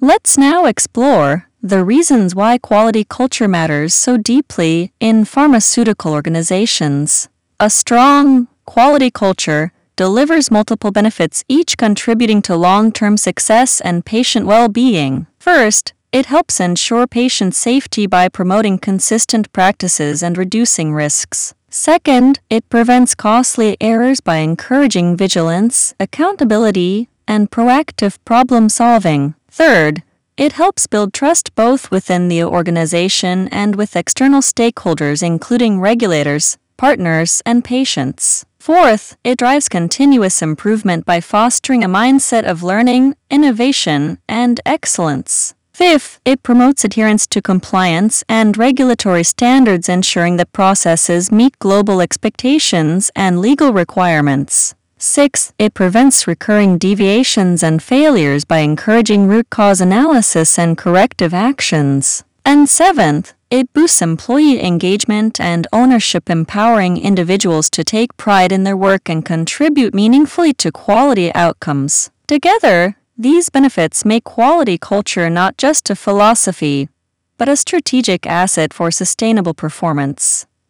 Let's now explore the reasons why quality culture matters so deeply in pharmaceutical organizations. A strong, quality culture delivers multiple benefits, each contributing to long-term success and patient well-being. First, it helps ensure patient safety by promoting consistent practices and reducing risks. Second, it prevents costly errors by encouraging vigilance, accountability, and proactive problem-solving. Third, it helps build trust both within the organization and with external stakeholders, including regulators, partners, and patients. Fourth, it drives continuous improvement by fostering a mindset of learning, innovation, and excellence. Fifth, it promotes adherence to compliance and regulatory standards, ensuring that processes meet global expectations and legal requirements. Sixth, it prevents recurring deviations and failures by encouraging root cause analysis and corrective actions. And seventh, it boosts employee engagement and ownership, empowering individuals to take pride in their work and contribute meaningfully to quality outcomes. Together, these benefits make quality culture not just a philosophy, but a strategic asset for sustainable performance.